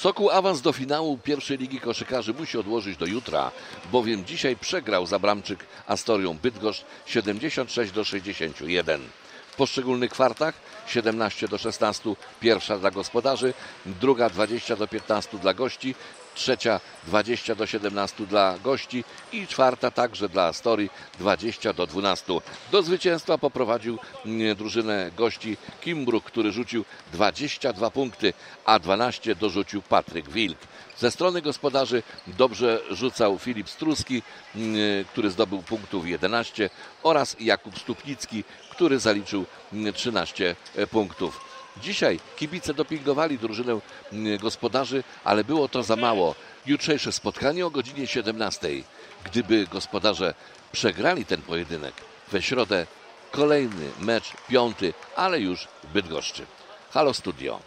Sokół awans do finału pierwszej ligi koszykarzy musi odłożyć do jutra, bowiem dzisiaj przegrał z Abramczyk Astorią Bydgoszcz 76-61. W poszczególnych kwartach 17-16 pierwsza dla gospodarzy, druga 20-15 dla gości, trzecia 20-17 dla gości i czwarta także dla Astorii 20-12. Do zwycięstwa poprowadził drużynę gości Kimbrough, który rzucił 22 punkty, a 12 dorzucił Patryk Wilk. Ze strony gospodarzy dobrze rzucał Filip Struski, który zdobył punktów 11, oraz Jakub Stupnicki, który zaliczył 13 punktów. Dzisiaj kibice dopingowali drużynę gospodarzy, ale było to za mało. Jutrzejsze spotkanie o godzinie 17. Gdyby gospodarze przegrali ten pojedynek, we środę kolejny mecz, 5., ale już w Bydgoszczy. Halo Studio.